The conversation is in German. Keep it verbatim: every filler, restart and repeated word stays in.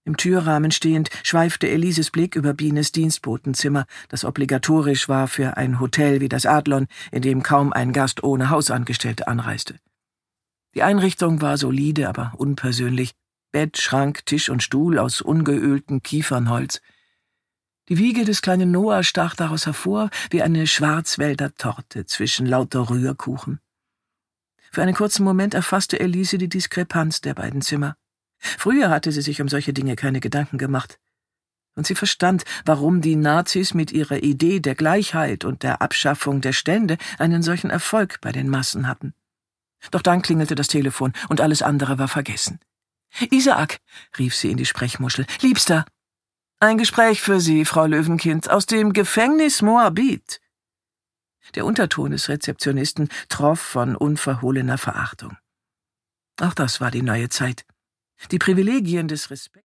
Im Türrahmen stehend schweifte Elises Blick über Bienes Dienstbotenzimmer, das obligatorisch war für ein Hotel wie das Adlon, in dem kaum ein Gast ohne Hausangestellte anreiste. Die Einrichtung war solide, aber unpersönlich. Bett, Schrank, Tisch und Stuhl aus ungeöltem Kiefernholz. Die Wiege des kleinen Noah stach daraus hervor wie eine Schwarzwälder-Torte zwischen lauter Rührkuchen. Für einen kurzen Moment erfasste Elise die Diskrepanz der beiden Zimmer. Früher hatte sie sich um solche Dinge keine Gedanken gemacht. Und sie verstand, warum die Nazis mit ihrer Idee der Gleichheit und der Abschaffung der Stände einen solchen Erfolg bei den Massen hatten. Doch dann klingelte das Telefon und alles andere war vergessen. »Isaak«, rief sie in die Sprechmuschel, »Liebster, ein Gespräch für Sie, Frau Löwenkind, aus dem Gefängnis Moabit.« Der Unterton des Rezeptionisten troff von unverhohlener Verachtung. Auch das war die neue Zeit. Die Privilegien des Respekts